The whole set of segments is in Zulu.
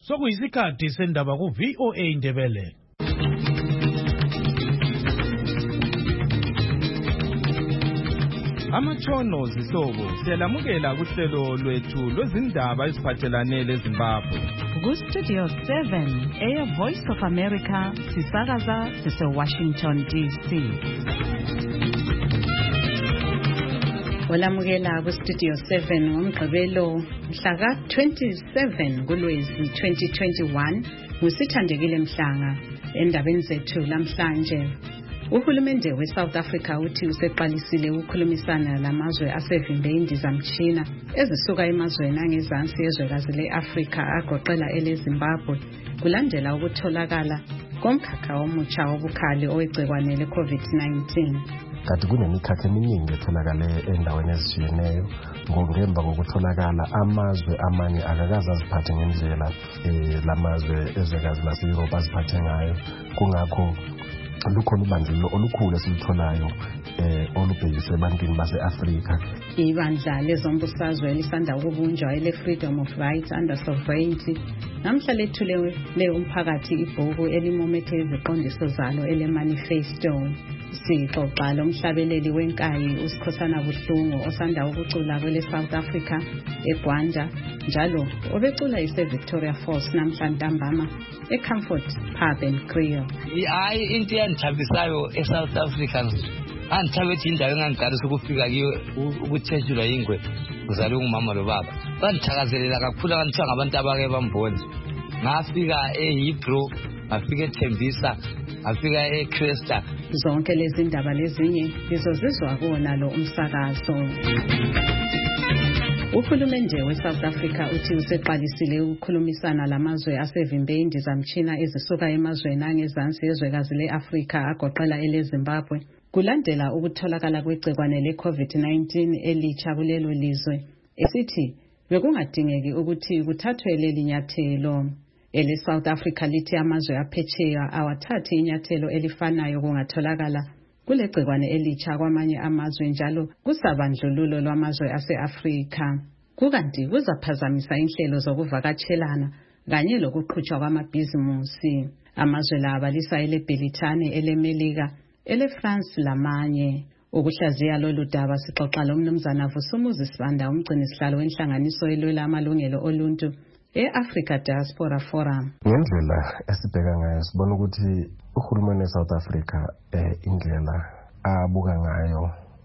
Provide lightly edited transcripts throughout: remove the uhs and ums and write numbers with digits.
Sokuyisikhathi sendaba ku VOA Indebele. Amatshono zihlobo siyalamukela kuhlelo lwethu lwezindaba eziphathelane leZimbabwe. Ku-Studio 7 Voice of America sisakaza sise-Washington DC. Olamukela ku-Studio 7 ngomgqibelo mhla ka-27 kuLwezi 2021 ngusithandekile Mhlanga. Endabeni zethu lamhlanje, uhulumende weSouth Africa uthi useqalisile ukukhulumisana lamazwe asevimbe indizamtshina ezisuka emazweni angezansi ezwekazi le-Afrika agoqela eleZimbabwe kulandela ukutholakala komkhakha omutsha wobukhali owegcikwane le-COVID-19. Kanti kunemikhakha eminingi etholakale endaweni ezitshiyeneyo ngemva kokutholakala amazwe amanye akakaze aziphathe ngendlela lamazwe ezwekazi lase-Europe aziphathe ngayo. Kungakho lukhona ubandlululo olukhulu esilitholayo olubhekiswe ebantwini base-Afrika. Ibandla lezombusazwe lisanda ukubunjwa ele-Freedom of Rights Under Sovereignty namhla lethule umphakathi ibhuku elimomethe iziqondiso zalo ele-Manifesto. Sixoxa lomhlabeleli wenkayi uSikhosana Buhlungu osanda ukucula kwele-South Africa eGwanda njalo obecula ise-Victoria Falls namhla ntambama eComfort Pub and Grill. Hayi into eyandithabisayo eSouth Africa andithabethi indawo engangiqalisa ukufika kiyo ukuthejulwa yingwe kuzale ungumama lobaba. Bandithakazelela kakhulu abantu ngabantu abake bambona. Ngafika eHebrew, ngafika eThembisa, ngafika eCresta. Zonke lezi ndaba lezinye lizozizwa kuwona umsakazo. Uhulumende weSouth Africa uthi useqalisile ukukhulumisana lamazwe asevimbe indizamtshina ezisuka emazweni angezansi ezwekazi le-Afrika agoqela eleZimbabwe kulandela ukutholakala kwegcikwane le-COVID-19 elitsha kulelo lizwe. Esithi bekungadingeki ukuthi kuthathwe leli nyathelo. Ele-South Africa lithi amazwe aphetsheya awathathi inyathelo elifanayo kungatholakala kulegcikwane elitsha kwamanye amazwe njalo kusabandlululo lwamazwe ase-Afrika. Kukanti kuzaphazamisa inhlelo zokuvakatshelana kanye lokuqhutshwa kwamabhizimusi. Amazwe la abalisa ele-Britane, ele-Melika, ele-France lamanye. Ukuhlaziya lolu daba sixoxa lomnumzana Vusumuzi Sibanda, umgcinisihlalo wenhlanganiso elwela amalungelo oluntu e-Africa Diaspora Forum. Ngendlela esibheka ngayo sibona ukuthi uhulumeni weSouth Africa indlela abuka ngayo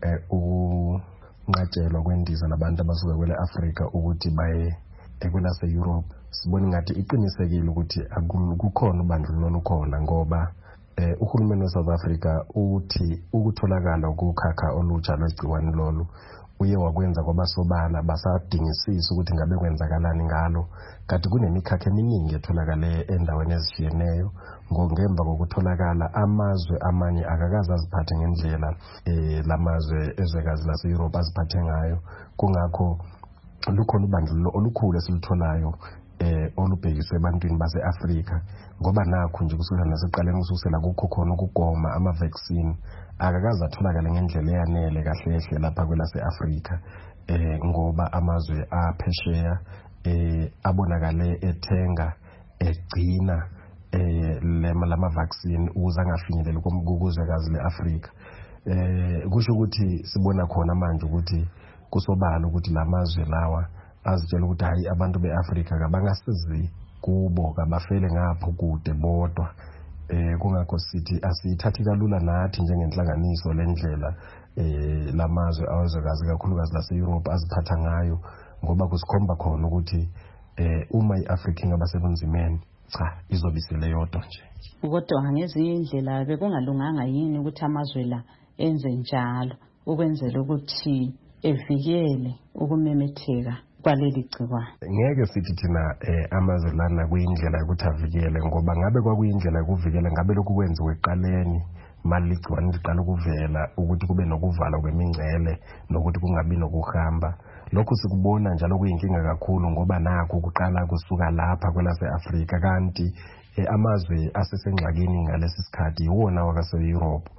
ukunqatshelwa kwendiza labantu abasuka kwele Africa ukuthi baye kwelase-Europe, sibona ngathi iqinisekile ukuthi kukhona ubandlululo olukhona ngoba uhulumeni weSouth Africa uthi ukutholakala ukukhakha olutsha lwegciwane lolu uye wakwenza kwabasobala basadingisisa ukuthi ngabe kwenzakalani ngalo. Kanti kunemikhakha eminingi etholakale endaweni ezishiyeneyo ngemva kokutholakala amazwe amanye akakaze aziphathe ngendlela lamazwe ezwekazi lase-Europe aziphathe ngayo. Kungakho lukhona ubandlululo olukhulu esilitholayo olubhekiswe ebantwini base-Afrika ngoba nakho nje kusukela nasekuqaleni kususela kukho khona ukugoma ama-vaccine akakaze atholakale ngendlela eyanele kahle lapha kwelase-Afrika ngoba amazwe aphesheya abonakale ethenga egcina lama-vaccine ukuze angafinyeleli kuzwekazi le-Afrika. Kusho ukuthi sibona khona manje ukuthi kusobala ukuthi lamazwe lawa azitshela ukuthi hayi abantu be-Afrika kabangasizi kubo kabafele ngapho kude bodwa. Kungakho sithi asiyithathi kalula nathi njengenhlanganiso lendlela lamazwe awezwekazi kakhulukazi lase-Europe aziphatha ngayo ngoba kusikhomba khona ukuthi uma i-Afrika ingaba sebunzimeni cha izobisele yodwa nje. Kodwa ngezinye indlela bekungalunganga yini ukuthi amazwe la enze njalo ukwenzela ukuthi evikele ukumemetheka kwaleli gciwane? Ngeke sithi thina amazwe lana kuyindlela yokuthi avikele ngoba ngabe kwakuyindlela yokuvikela ngabe lokhu kwenziwe eqaleni mali ligciwane liqala ukuvela ukuthi kube nokuvala kwemingcele nokuthi kungabi nokuhamba. Lokhu sikubona njalo kuyinkinga kakhulu ngoba nakho kuqala kusuka lapha kwelase-Afrika kanti amazwe asesengxakini ngalesi sikhathi iwona wakase-Europe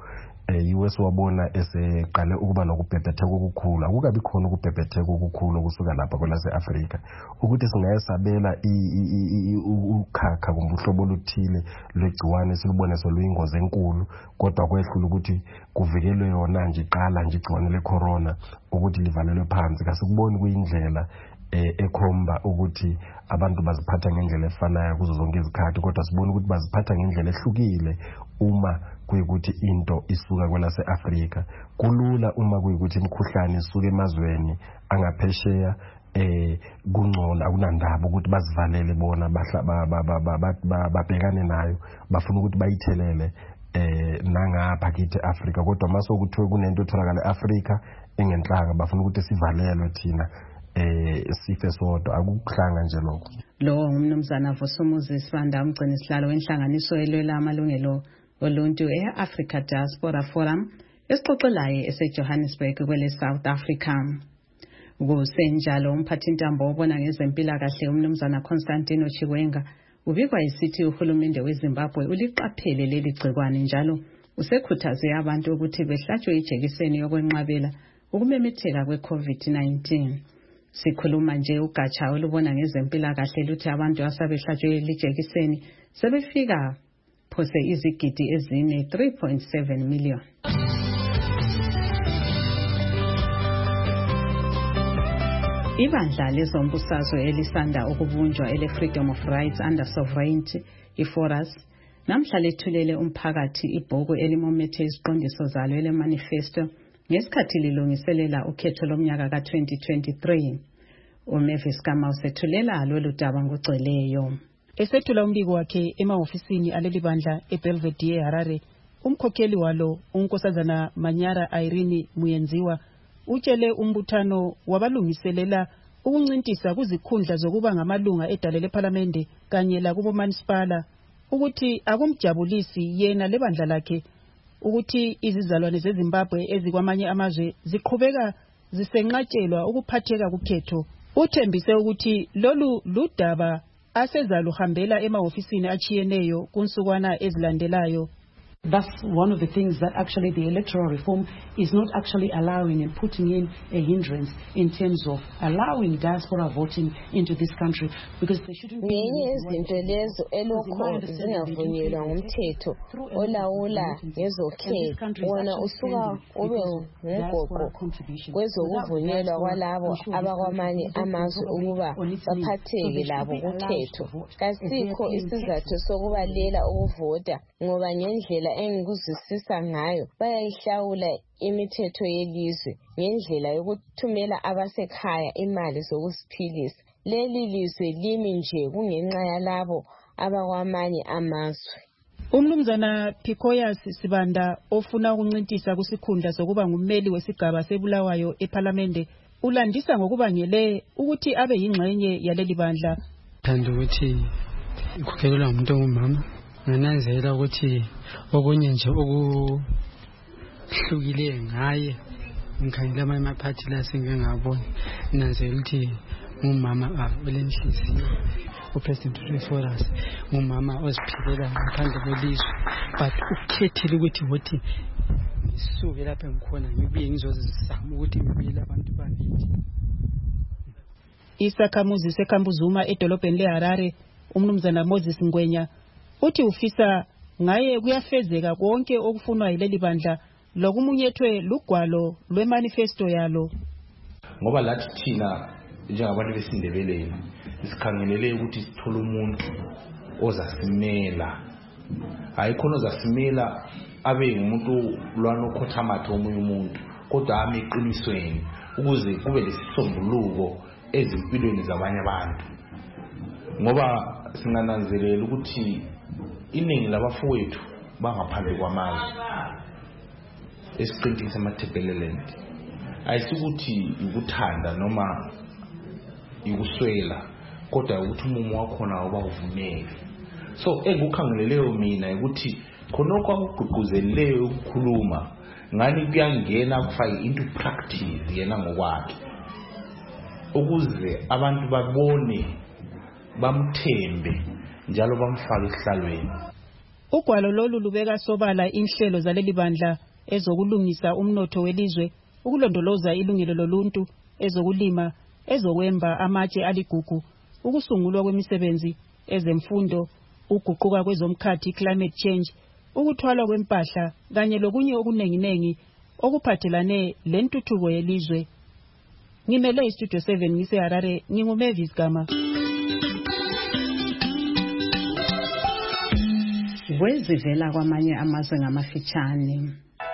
US wabona eseqale ukuba nokubhebhetheka okukhulu. Akukabi khona ukubhebhetheka okukhulu kusuka lapha kwelase-Afrika ukuthi singayesabela ukhakha kumbe uhlobo oluthile lwegciwane silubone soluyingozi enkulu, kodwa kwehlula ukuthi kuvikelwe yona nje iqala nje igciwane le-corona ukuthi livalelwe phansi. Kasikuboni kuyindlela ekhomba ukuthi abantu baziphatha ngendlela efanayo kuzo zonke izikhathi, kodwa sibona ukuthi baziphatha ngendlela ehlukile uma kuyikuthi into isuka kwelase-Afrika. Kulula uma kuyikuthi imikhuhlane isuka emazweni angaphesheya kungcono akunandaba ukuthi bazivalele bona babhekane nayo, bafuna ukuthi bayithelele nangapha kithi Afrika. Kodwa mase ukuthiwe kunento etholakala e-Afrika engenhlanga bafuna ukuthi sivalelwe thina sife sodwa. Akukuhlanga nje lokho. Lo umnumzana Vusumuzi Sibanda, umgcini sihlalo wenhlanganiso elwela amalungelo oluntu e-Africa Diaspora Forum esixoxelayo eseJohannesburg kwele South Africa. Kusenjalo umphathintambo obona ngezempilakahle umnumzana Constantino Chiwenga ubikwa isithi uhulumende weZimbabwe uliqaphele leli gcikwane njalo usekhuthaze abantu ukuthi behlatshwe ijekiseni yokwenqabela ukumemetheka kwe-COVID-19. Sikhuluma nje ugatsha olubona ngezempilakahle luthi abantu asebehlatshwe lijekiseni sebefika phose izigidi ezine 3.7 million. Ibandla lezombusazwe elisanda ukubunjwa ele-Freedom of Rights Under Sovereignty, iFORAS, namhla lethulele umphakathi ibhuku elimomethe iziqondiso zalo ele-manifesto ngesikhathi lilungiselela ukhetho lomnyaka ka-2023. uMavis Kamau sethulela lolu daba ngogcweleyo. Esethula umbiko wakhe emahofisini aleli bandla eBelvedere Harare, umkhokheli walo uNkosazana Manyara Irene Muyenziwa utshele umbuthano wabalungiselela ukuncintisa kuzikhundla zokuba ngamalunga edale leParlamente kanye lakubomanisipala ukuthi akumjabulisi yena lebandla lakhe ukuthi izizalwane zeZimbabwe ezikwamanye amazwe ziqhubeka zisenqatshelwa ukuphatheka kukhetho. Uthembise ukuthi lolu ludaba asezaluhambela emahofisini achiyeneyo kunsukwana ezilandelayo. That's one of the things that actually the electoral reform is not actually allowing and putting in a hindrance in terms of allowing diaspora voting into this country, because they shouldn't be izinto lezo elokho zingavunyelwa ngumthetho olawula ngezokhetho wona usuka ube ngumgoqo kwezokuvunyelwa kwalabo abakwamanye amazwe ukuba baphatheke labo kukhetho. Kasikho isizathu sokubalela ukuvota ngoba ngendlela engikuzwisisa ngayo bayayihlawula imithetho yelizwe ngendlela yokuthumela abasekhaya imali zokusiphilisa. Leli lizwe limi nje kungenxa yalabo abakwamanye amazwe. Umnumzana Pikoyas Sibanda ofuna ukuncintisa kusikhundla sokuba ngummeli wesigaba sebulawayo eParlamente ulandisa ngokubangele ukuthi abe yingxenye yaleli bandla. Thanda ukuthi ikhokhelwa umuntu ongumama. Ngananzela ukuthi okunye nje okuhlukile ngaye ngikhangela amaphathi la singengaboni nanzela ukuthi ngumama olenhliziyo upresident weFORAS ngumama oziphilela ngaphandle kwelizwe, but ukhethile ukuthi wothi isuke lapha ngikhona ngibuye ngizozizama ukuthi ngibile abantu bakithi. Isakhamuzi seKambuzuma edolobheni leHarare umnumzana Moses Ngwenya uthi ufisa ngaye kuyafezeka konke okufunwa yileli bandla lokumunyethwe lugwalo lwemanifesto yalo. Ngoba lathi thina njengabantu besindebeleni sikhangelele ukuthi sithole umuntu ozasimela, hayi khona ozasimela abe ngumuntu lwana okhothamatha omunye umuntu, kodwa ame eqinisweni ukuze kube lesisombuluko ezimpilweni zabanye abantu. Ngoba singananzelela ukuthi iningi labafowethu bangaphandle kwamazwe esiqinti semaThebeleland ayisukuthi ukuthanda noma ikuswela, kodwa ukuthi umumo wakhona uba uvuneke. So engikukhangeleleyo mina ukuthi khonokho akugqugquzeleyo ukukhuluma ngani kuyangena kufake into practice yena ngokwakhe ukuze abantu babone bamthembe njalo bamfaka esihlalweni. Ugwalo lolu lubeka sobala inhlelo zaleli bandla ezokulungisa umnotho welizwe, ukulondoloza ilungelo loluntu, ezokulima, ezokwemba amatshe aligugu, ukusungulwa kwemisebenzi, ezemfundo, uguquka kwezomkhathi climate change, ukuthwalwa kwempahla kanye lokunye okunenginengi okuphathelane lentuthuko yelizwe. Ngimele iStudio 7 ngiseHarare, nginguMavis Gama. Kwezivela kwamanye amazwe ngamafitshane.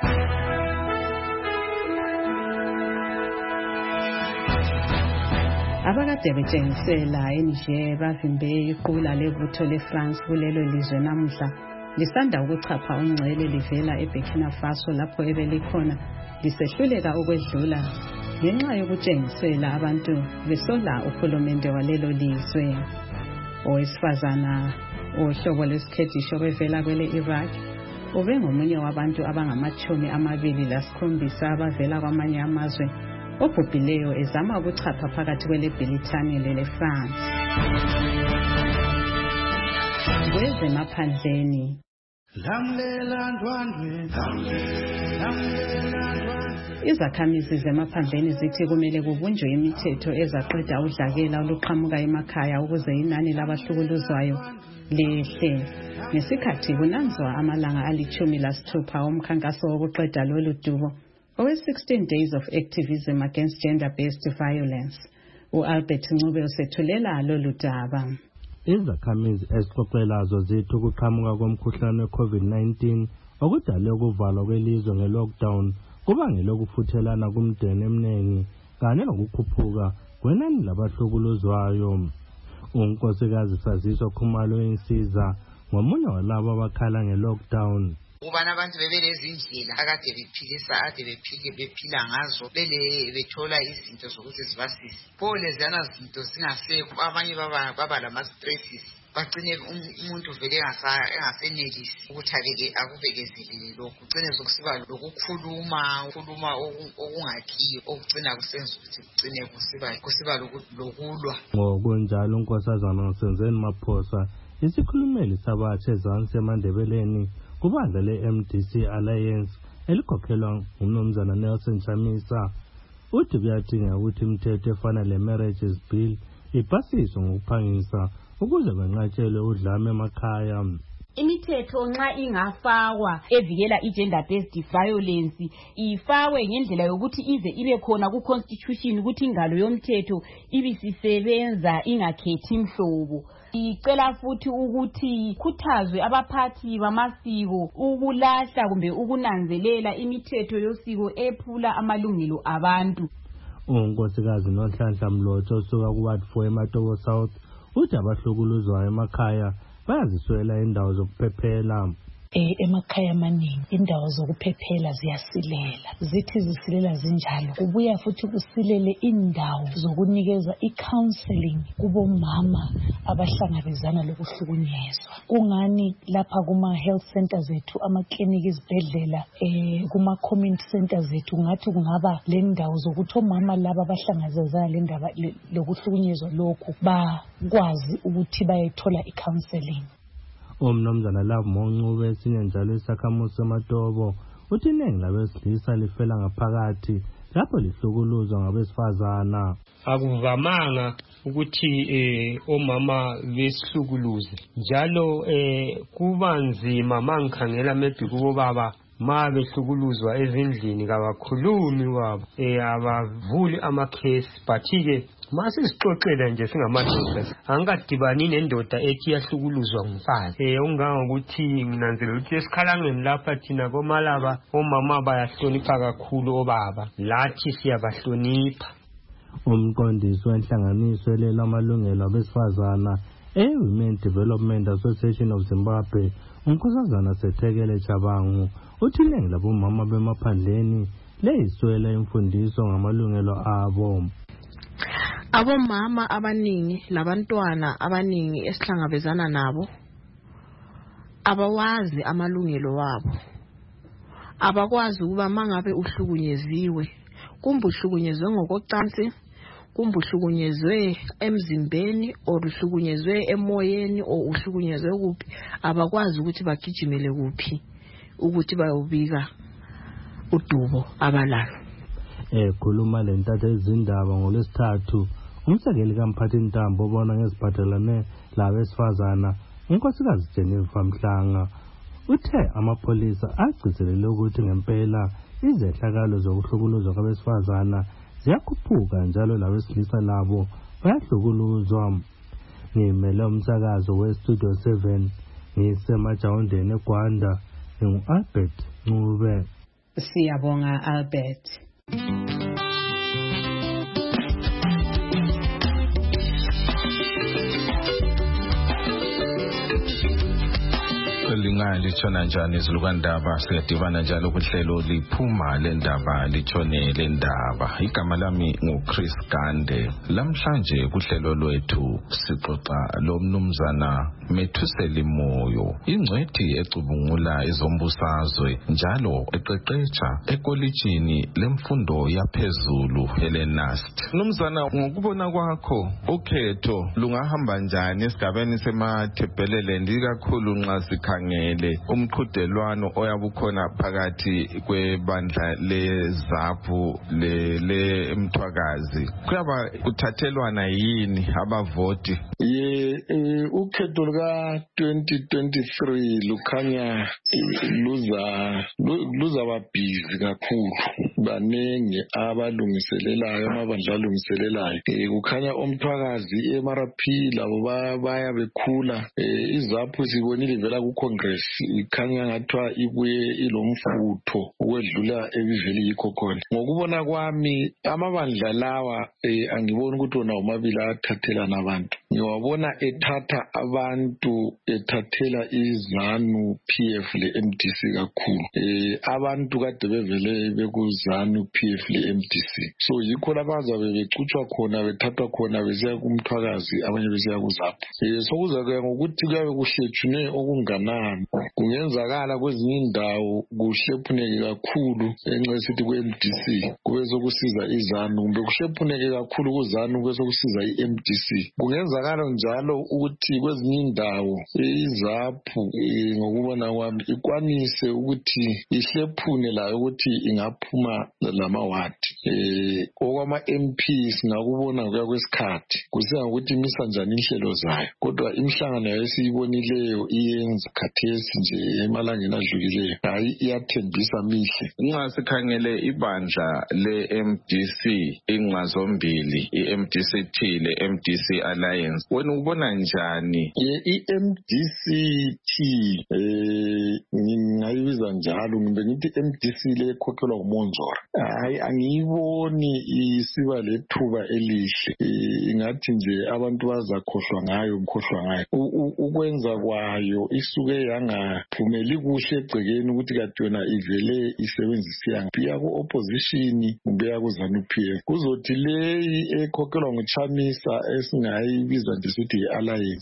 Abakade betshengisela enje bavimbe iqula lebutho leFrance kulelo lizwe namuhla lisanda ukuchapha ungcele livela eBurkina Faso lapho ebelikhona lisehluleka ukwedlula ngenxa yokutshengisela abantu besola uhulumende walelo lizwe. Owesifazana ohlobo lwesikhethisho bevela kwele Iraq ubengomunye wabantu abangama-27 abavela kwamanye amazwe obhubhileyo ezama ukuchapha phakathi kwele Britane lele France. Kwezemaphandleni izakhamizi zemaphandleni zithi kumele kubunjwe imithetho ezaqeda udlakela oluqhamuka emakhaya ukuze inani labahlukuluzwayo lehle. Ngesikhathi kunanzwa amalanga ali-16 omkhankaso wokuqeda lolu dubo owe-16 days of activism against gender-based violence. U-Albert Ncube usethulela lolu daba. Izakhamizi esixoxelazo zithi ukuqhamuka komkhuhlane we-COVID-19 okudale ukuvalwa kwelizwe nge-lockdown kubangele ukufuthelana kumndeni eminingi kanye nokukhuphuka kwenani labahlukuluzwayo. Unkosikazi Saziso Khumalo Insiza ngomunye walabo abakhala nge-lockdown. Ukubana abantu bebelezindlela akade bephila ngazo bethola izinto zokuthi zibasize. Pho leziyana zinto zingasekho, abanye baba lama-stresses, bagcine umuntu vele engasenelisi ukuthi akubekezelele lokhu. Kugcine sokusiba lokukhuluma okungakhiyo okugcina kusenza ukuthi kugcine kusiba lokulwa. Ngokunjalo unkosazana Nsenzeni Maphosa isikhulumeli sabatsha ezansi eMandebeleni kubandla le-MDC Alliance elikhokhelwa ngumnumzana Nelson Chamisa. Uthi kuyadingeka ukuthi imithetho efana le-Marriages Bill ipasiswe ngokuphangisa ukuze kwenqatshelwe udlame emakhaya. Imithetho nxa ingafakwa evikela i-gender-based violence ifakwe ngendlela yokuthi ize ibe khona ku-constitution ukuthi ingalo yomthetho ibisisebenza ingakhethi imhlobo. Icela futhi ukuthi khuthazwe abaphathi bamasiko ukulahla kumbe ukunanzelela imithetho yosiko ephula amalungelo abantu. Unkosikazi Nonhlanhla Mlotho osuka kuWard 4 eMatobo South uthi abahlukuluzwayo emakhaya bayaziswela indawo zokuphephela. Emakhaya amaningi indawo zokuphephela ziyasilela, zithi zisilela zinjalo kubuya futhi kusilele indawo zokunikeza i-counseling kubomama abahlangabezana lokuhlukunyezwa. Kungani lapha kuma-health centers ethu, amakliniki, izibhedlela, kuma-community centers ethu ngathi kungaba le ndawo zokuthi omama laba abahlangabezana le ndaba lokuhlukunyezwa lokhu bakwazi ukuthi bayethola i-counseling. Umnumzana Love Moncube esinye njalo isakhamuzi seMatobo uthi iningi labesilisa lifela ngaphakathi lapho lihlukuluzwa ngabesifazana. Akuvamanga ukuthi omama besihlukuluze njalo kuba nzima mangikhangela maybe kubo baba ma behlukuluzwa ezindlini kabakhulumi kwabo abavuli amakhesi but-ke masizixoxela nje singamadoda angikadibani nendoda ethi yahlukuluzwa ngumfazi. Ungangokuthi nginanzelela ukuthi esikhalangeni lapha thina komalaba omama bayahlonipha kakhulu obaba, lathi siyabahlonipha. Umqondisi wenhlanganiso elela amalungelo abesifazana Women Development Association of Zimbabwe unkosazana Sethekele Chabangu uthi iningi labomama bemaphandleni leyiswela imfundiso ngamalungelo abo. Abomama abaningi labantwana abaningi esihlangabezana nabo abawazi amalungelo wabo, abakwazi ukuba mangabe uhlukunyeziwe, kumbe uhlukunyezwe ngokocansi, kumbe uhlukunyezwe emzimbeni or uhlukunyezwe emoyeni or uhlukunyezwe kuphi, abakwazi ukuthi bagijimele kuphi ukuthi bayobika udubo abalalo. Khuluma lentatha izindaba ngolwesithathu umsekeli kaMphathintambo obona ngeziphathelane labesifazana unkosikazi Jennifer Mhlanga uthe amapholisa agcizelele ukuthi ngempela izehlakalo zokuhlukuluzwa kwabesifazana ziyakhuphuka njalo labesilisa labo bayahlukuluzwa. Ngimele umsakazo weStudio 7 ngisemajawundeni eGwanda ngingu-Albert Ncube. Siyabonga Albert. Lingaya litshona njani izilukandaba siyadibana njalo kuhlelo liphuma lendaba litshone lendaba. Igama lami nguChris Gande. Lamhlanje kuhlelo lwethu sixoxa lomnumzana Methuseli Moyo, ingcwethi ecubungula izombusazwe njalo eqeqetsha ekolitshini lemfundo yaphezulu eLenast. Mnumzana, ngokubona kwakho ukhetho lungahamba njani esigabeni semaThebelele ikakhulu nxa sikhangele umqhudelwano oyabukhona phakathi kwebandla leZAPU le Mthwakazi? Kuyaba kuthathelwana yini abavoti? Ukhetho luka 2023 lukhanya luzaba busy kakhulu. Banenge abalungiselelayo, amabandla alungiselelayo. Kukhanya oMthwakazi eMRP labo baya bekhula. iZAPU sibonile vela kuCongress ikhanya ngathiwa ibuye ilomfutho ukwedlula ebivele yikho khona. Ngokubona kwami amabandla lawa angiboni ukuthi wona omabili athathelana abantu. Ngiwabona ethatha abantu ethathela iZANU PF le-MDC kakhulu. Abantu kade bevele bekuZANU PF le-MDC. So yikho lapha bazabe becutshwa khona bethathwa khona besiya kuMthwakazi abanye besiya kuZAPU. Sokuzakuya ngokuthi kuyabe kuhletshune okunganani. Kungenzakala kwezinye indawo kuhlephuneke kakhulu enxa sithi ku-MDC kube sokusiza iZANU, kumbe kuhlephuneke kakhulu kuZANU kube sokusiza i-MDC. Kungenzakala njalo ukuthi kwezinye indawo iZAPU ngokubona kwami ikwanise ukuthi ihlephune layo ukuthi ingaphuma lamawadi. Okwama MP singakubona kuya kwesikhathi kusiya ngokuthi imisa njani inhlelo zayo, kodwa imihlangano yayo esiyibonileyo iyenza khathesi nje emalangeni adlulileyo hayi iyathembisa mihle. Nxa sikhangele ibandla le-MDC inxa zombili, i-MDC-T le-MDC Alliance, wena ubona njani? I-MDC-T ngingayibiza njalo, ngimbe ngithi MDC le ekhokhelwa nguMonzora. Hayi angiyiboni isiba lethuba elihle. Ingathi nje abantu bazakhohlwa ngayo. Ukwenza kwayo isuke yangaphumeli kuhle egcekeni ukuthi kade yona ivele isebenzisa yangiphiya ku-opposition kumbe yakuZANU PF. Kuzothi leyi ekhokhelwa nguChamisa esingayibiza nje sithi yi-Alliance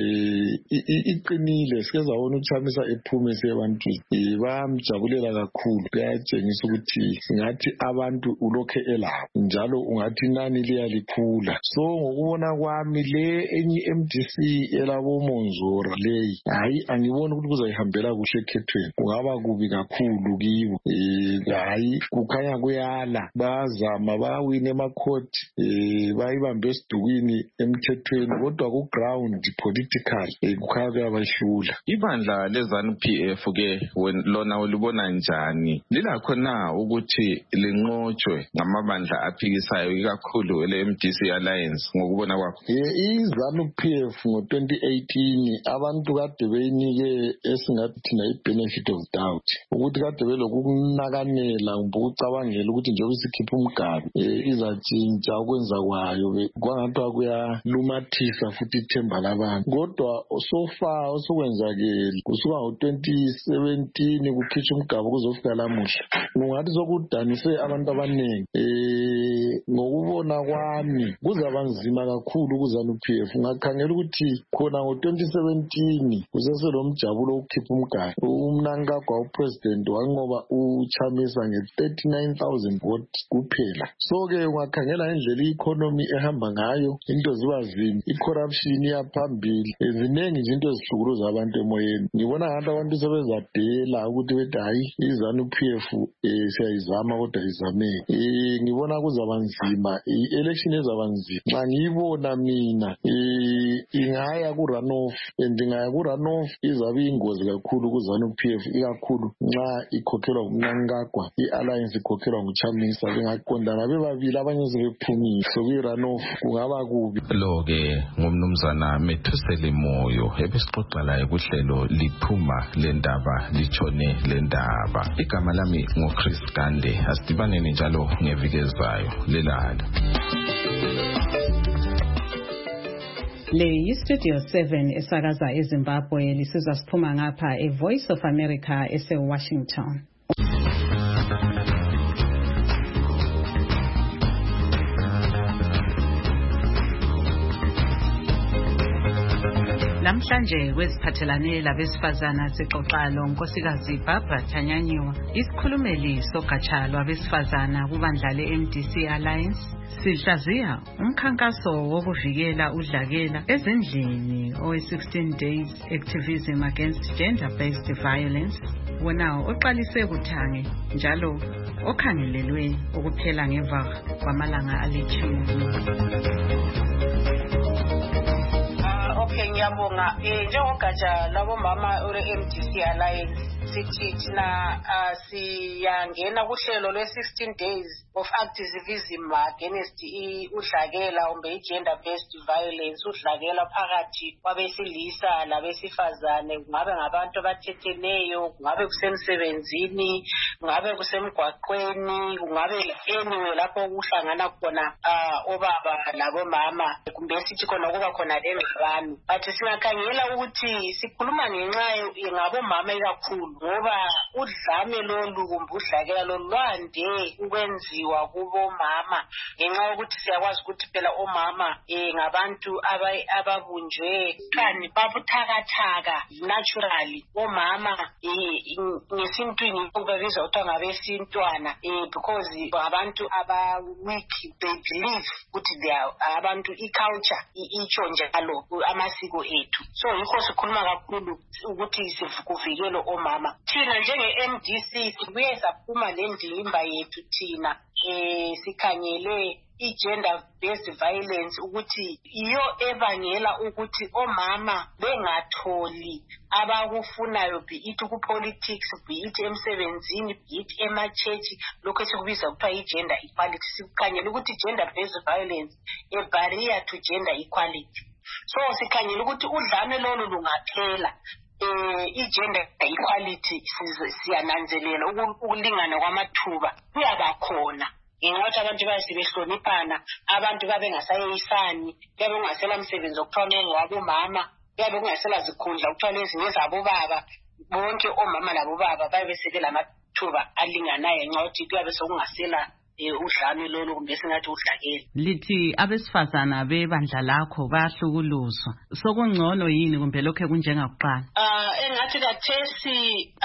iqinile. Sike zabona uChamisa ephume sebantwini bayamjabulela kakhulu. Kuyatshengisa ukuthi singathi abantu ulokhe elabo njalo ungathi inani liyalikhula. So ngokubona kwami le enye MDC elaboMonzora leyi hayi angiboni ukuthi kuzayihambela kuhle ekhethweni, kungaba kubi kakhulu kibo. Hayi kukhanya kuyala, bazama bawine emakhoti bayibambe esidukwini emthethweni, kodwa ku-ground political kukhanya kuyabahlula. Ibandla leZANU PF ke lona ulibona njani? Lilakho na ukuthi linqotshwe ngamabandla aphikisayo ikakhulu ele-MDC Alliance ngokubona kwakho? iZANU PF ngo-2018 abantu kade beyinike esingathi thina i-benefit of doubt ukuthi kade belokunakanela kumbe ukucabangela ukuthi njengoba isikhipha umgabi izatshintsha ukwenza kwayo, kwangathiwa kuyalumathisa futhi ithemba labantu. Kodwa so far osokwenzakele kusuka ngo-2017 kukhitshwa umgabi kuzofika lamuhla, kungathi sokudanise abantu abaningi. Ngokubona kwami kuzaba nzima kakhulu kuZANU PF. Ungakhangela ukuthi khona ngo-2017 kuseselomjabulo wokukhipha umgabi. uMnangagwa upresident wanqoba uChamisa nge-39,000 votes kuphela. So-ke ungakhangela indlela i-economy ehamba ngayo, into ziba zimbi, i-corruption iyaphambili, ziningi izinto ezihlukuluza abantu emoyeni. Ngibona ngathi abantu sebezadela ukuthi bethi hayi iZANU-PF siyayizama kodwa izameke. Ngibona kuzaba nzima, i-election ezaba nzima. Nxa ngiyibona mina ingaya ku-runoff, and ingaya ku-runoff izabe ingozi kakhulu kuZANU-PF, ikakhulu nxa ikhokhelwa nguMnangagwa, i-alliance ikhokhelwa nguChamisa, bengaqondana bebabili abanye sebephumile, so kwi-runoff kungaba kubi. Lo-ke ngumnumzana Methuseli Moyo ebesixoxa laye kuhlelo liphuma lendaba litshone lendaba. Igama lami ngoChris Gande, asidibaneni njalo ngeviki ezayo. Lelala. Le yiStudio 7 esakaza eZimbabwe, lisizwa siphuma ngapha eVoice of America ese-Washington. Namhlanje kweziphathelane labesifazana sixoxa lonkosikazi Barbara Thanyanyiwa, isikhulumeli sogatsha lwabesifazana kubandla le-MDC Alliance. Sihlaziya umkhankaso wokuvikela udlakela ezindlini owe-16 days activism against gender-based violence, wona oqalise kuthange njalo okhangelelwe ukuphela ngemva kwamalanga alithumi. Okay, ngiyabonga. Njengogatsha labomama ore-MDC Alliance, sithi thina siyangena kuhlelo lwe-16 days of activism against udlakela kumbe i-gender-based violence, udlakela phakathi kwabesilisa labesifazane, kungabe ngabantu abathetheneyo, kungabe kusemsebenzini, kungabe kusemgwaqweni, kungabe anywhere lapho kuhlangana khona obaba labomama, kumbe sithi khona kuba khona lengxabano. But singakhangela ukuthi sikhuluma ngenxa ngabomama ikakhulu, ngoba udlame lolu kumbe udlakela lolu lwande ukwenziwa kubomama, ngenxa yokuthi siyakwazi ukuthi phela omama ngabantu ababunjwe kani babuthakathaka naturally. Omama ngesintwini babizwa kuthiwa ngabesintwana because abantu aba-weak, they believe ukuthi they are abantu i-culture itsho njalo amasiko ethu. So yikho sikhuluma kakhulu ukuthi kuvikele omama. Thina njenge-MDC sibuye saphuma lendimba yethu thina sikhangele i-gender-based violence ukuthi iyo ebangela ukuthi omama bengatholi abakufunayo, be it ku-politics, be it emsebenzini, be it ema-church, lokho esikubiza kuthiwa i-gender equality. Sikhangele ukuthi i-gender-based violence a barrier to gender equality. So sikhangele ukuthi udlame lolu lungaphela, i-gender equality siyananzelela ukulingana kwamathuba kuyabakhona. Ngenxa abantu bayasibehloniphana, abantu babengasayeyisani, kuyabe kungasela msebenzi okuthiwa ngowabomama, kuyabe kungasela zikhundla okuthiwa lezinye ezabobaba. Bonke omama labobaba bayabe sebelamathuba alinganayo ngenxa yokuthi kuyabe sekungasela udlame lolu kumbe singathi udlakela. Lithi abesifazana bebandla lakho bayahlukuluzwa, sokungcono yini kumbe lokho kunjengakuqala? Engathi kathesi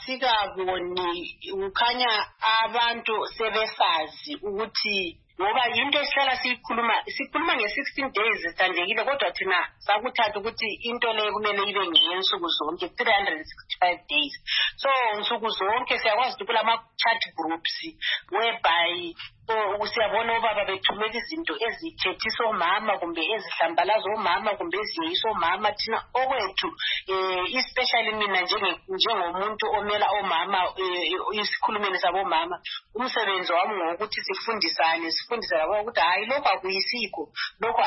sikaboni, ukhanya abantu sebesazi ukuthi ngoba yinto esihlala sikhuluma nge-16 days zithandekile, kodwa thina sakuthatha ukuthi into leyo kumele ibe ngensuku zonke 365 days. So nsuku zonke siyakwazi ukuthi kulama-chat groups whereby siyabona obaba bethumela izinto ezithethisa omama kumbe ezihlambalaza omama kumbe eziyeyisa omama. Thina okwethu especially mina njengomuntu omela omama isikhulumeni sabomama, umsebenzi wami ngokuthi sifundisane labo ukuthi hayi lokho akuyisikho, lokho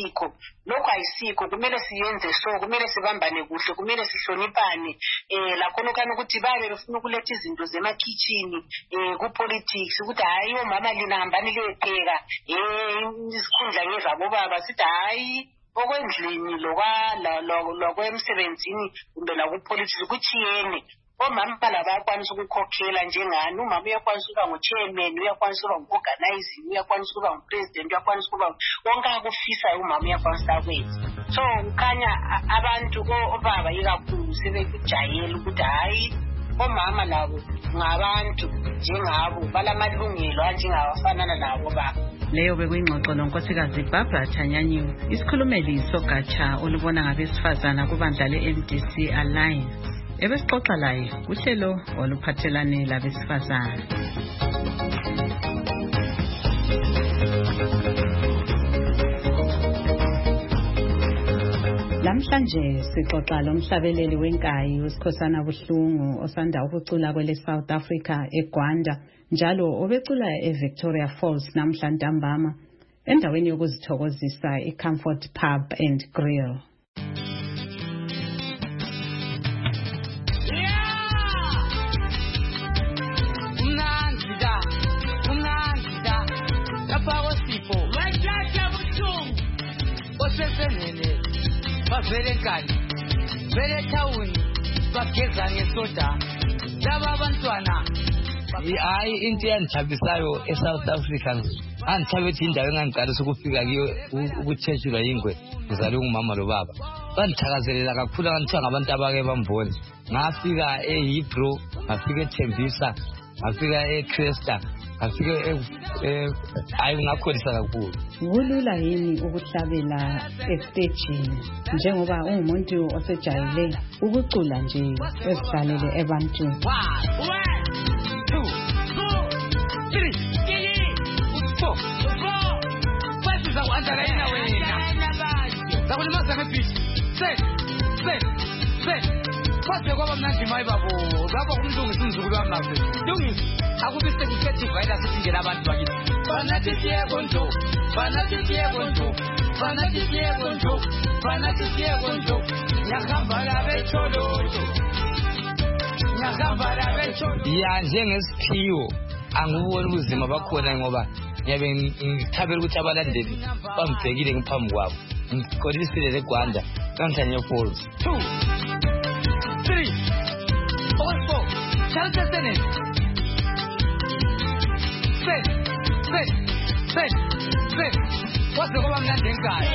ayisikho, kumele siyenze so, kumele sibambane kuhle, kumele sihloniphane. Lakhona ukuthi babe befuna ukuletha izinto zemakhitshini ku-politics ukuthi hayi omama lina hambani liyopheka isikhundla ngezabobaba, sithi hayi okwendlini lokwemsebenzini kumbe lakupolitics kuchiyene. Omama bayakwanisa ukukhokhela njengani. Umama uyakwanisa ukuba ngu-chairman, uyakwanisa ukuba ngu-organizing, uyakwanisa ukuba ngu-president, uyakwanisa ukuba wonke akufisayo umama uyakwanisa akwenza. So kukhanya abantu obaba ikakhulu sebekujayela ukuthi hayi omama labo ngabantu njengabo balamalungelo anjengawafanana nabo baba. Leyo bekuyingxoxo nonkosikazi Barbara Thanyanyiwe, isikhulumeli sogatsha olubona ngabesifazana kubandla le-MDC Alliance. Ebesixoxa laye uhlelo oluphathelane labesifazana. Namhlanje sixoxa lomhlabeleli wenkayi uSikhosana Buhlungu osanda ukucula kwele South Africa eGwanda njalo obecula eVictoria Falls namhla ntambama endaweni yokuzithokozisa iComfort Pub and Grill. Vele nkani vele town bageza ngesoda laba abantwana hayi into yanithabisayo eSouth Africa angithabethi indawo engangiqalisa ukufika kiyo ukuthejulwa ingwe ngizale ungumama lo baba bangithakazelela kakhulu ngithiwa ngabantu abake bambona ngafika eHebrew ngafika eThembisa ngafika eCresta ngafika hayi ngakholisa kakhulu. Kulula yini ukuhlabela estage njengoba ungumuntu osejayele ukucula nje ezihlalele abantu? 1 2 3 4 basiza kwandala yena wena zakulimaza ngebeach Kodwa kwaba mnandi mayi babo lapho kumlungisa umzukulu wami lapho lungisa akubise kukethi virus singena abantu bakithi fanatiye konto yakamba la becholo ya njengesiphiwo angubona ubuzima bakhona ngoba ngiyabe ngithabela ukuthi abalandeli bambhekile ngiphambi kwabo ngikholisile leGwanda kanhlanye Falls 2 3 4 Chaltesene Set What's the problem that they got?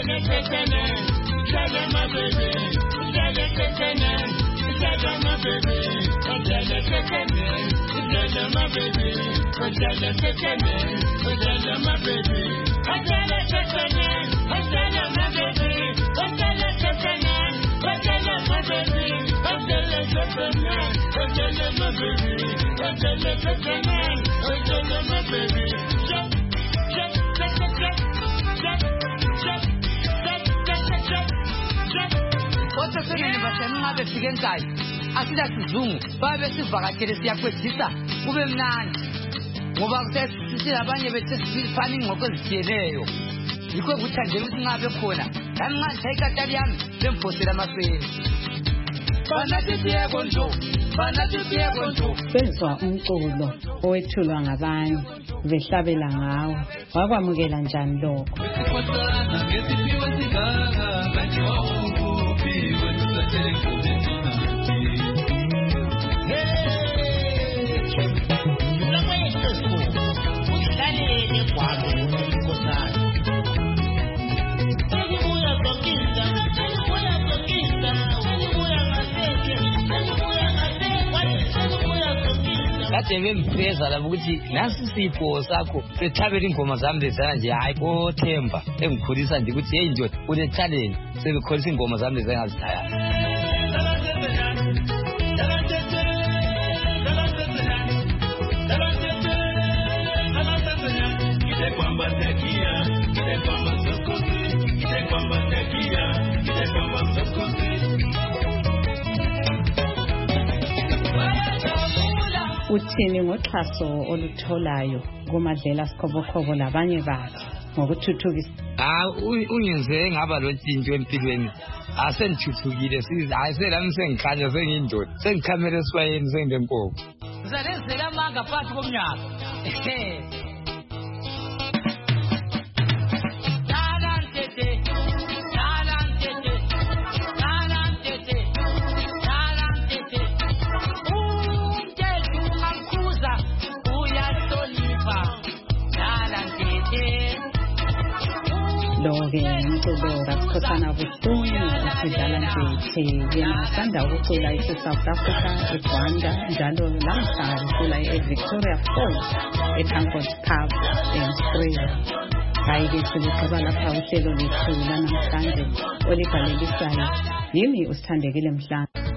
Befike nkayi asida sizungu babe sivakatshele siyakwedisa kube mnandi ngoba kusesithi abanye bethe sifana ingqoqo ezithiyeneyo yikho kuthandela ukuthi ngabe khona nami ngathatha ikatali yami lemphosela amasweni fanatiye konto bezwa umculo owethulwa ngabanye behlabela ngawo wakwamukela njani lokho? Kade bempheza lapho ukuthi nasi sipho sakho sethabela ingoma zami lezana nje hayi koThemba engikhulisa nje ukuthi hey nje une talent sebekholisa ingoma zami lezana ngazithaya. Uthini ngoxhaso olutholayo kumadlela Sikhobokhobo labanye bakhe ngokuthuthukisa? Unyenze ngaba lo ntshintsho empilweni asengithuthukile ayiselami sengikhanya sengiyindoda sengikhamela esibayeni sengilenkoko ngizalezela amanga phakathi komnyaka Lo-ke umculo kaSikhosana Buhlungu sidlala nje yena sanda ukucula ese-South Africa, eRwanda, njalo lamhla icula eVictoria Falls, eConcord Pub, eAustralia. Hayi-ke siligqiba lapha uhlelo lethu lanamhlanje olibhalelisayo yimi uSithandekile Mhlanga.